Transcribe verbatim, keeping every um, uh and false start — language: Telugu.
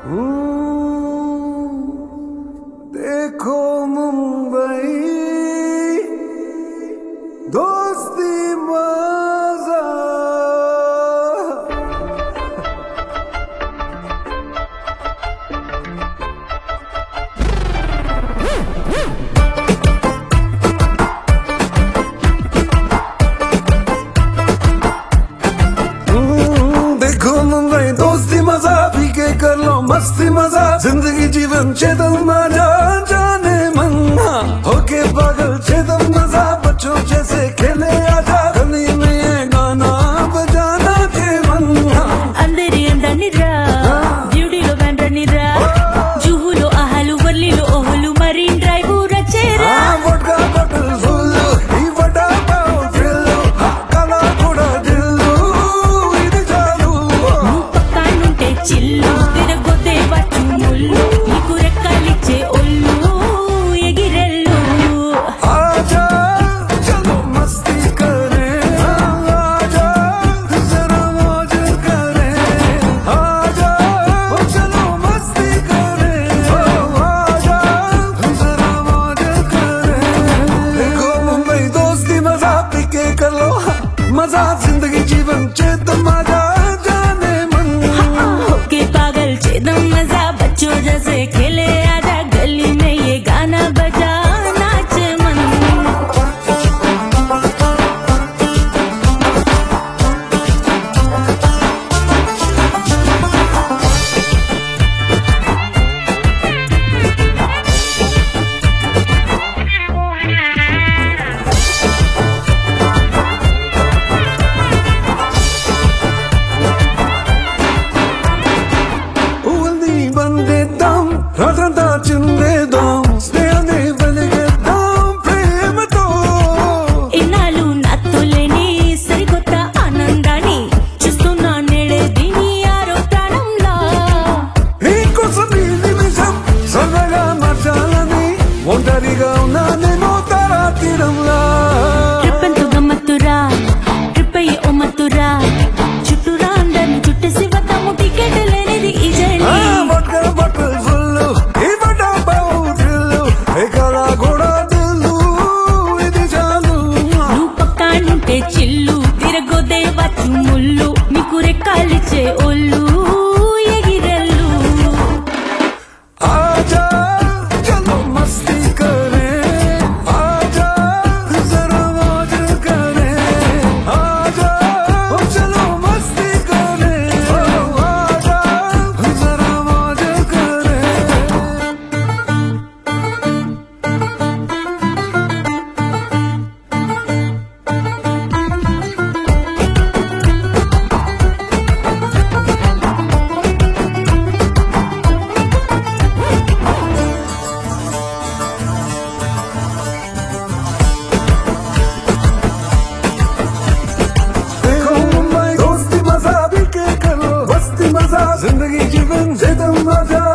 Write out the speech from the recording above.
देखो मुंबई दोस्ती मजा देखो मुंबई दोस्ती मजा पी के कर लो मस्ती मजा जिंदगी जीवन चेतन मजा जाने मन होके पागल चेतन मजा बच्चों जैसे खेले आजा गली में ये गाना बजाना के मन अंदरी अंदनी रा ब्यूटी लो बैंड्रनी रा जुहुलो आहलु वर्लीलो ओहलु मरीन ड्राइव रचेरा वोडका बॉटल फुल ఈ వడా పావు ఫిల్లు కలా కూడా దిల్లు ఇది చాలు పక్కనుంటే చిల్లు తిరగొద్దే వచ్చు ముల్లు నీకు రెక్కలిచ్చే ఒళ్ళు ఎగిరెల్లు आजा चलो मस्ती करें आजा जरा मौज करें आजा चलो मस्ती करें आजा जरा मौज करें देखो मुंबई दोस्ती मजा पी के कर लो मजा जिंदगी जीवन चेतन मजा जाने मन होके पागल चेदम मजा बच्चों जैसे खेले आजा गली में ये गाना बजा नाचे मन ఊల్ని బందేద్దాం రాత్రంతా చిందేద్దాం స్నేహాన్ని వెలిగేద్దాం ప్రేమతో ఇన్నాళ్ళు నాతో లేని సరికొత్త ఆనందాన్ని చూస్తున్నా నేడే దీని ఆరో ప్రాణంలా నీకోసం ఈ నిమిషం సరదాగా మార్చాలని ఒంటరిగా ఉన్నా నేను తారా తీరంలా ట్రిప్ ఎంతో గమ్మత్తురా ట్రిప్ అయ్యి ఓ మత్తురా చుట్టూరా అందరిని చుట్టేసి వద్దాము టికెట్ లేనిది ఈ జర్నీ వడ్క బట్టలు ఫుల్లు ఈ వడ్డా బావు దిల్లు ఎక్కడా కూడా దిల్లు ఇది చాలు నువ్వు పక్కనుంటే చిల్లు తిరగొద్దే వచ్చు ముళ్ళు నీకు రెక్కాలిచ్చే ఒళ్ళు ఎగిరెల్లు आजा चलो मस्ती करें आजा जरा मौज करें आजा चलो मस्ती करें आजा जरा मौज करें देखो मुंबई दोस्ती मजा भी के करो मस्ती मजा जिंदगी जीवन से तुम मजा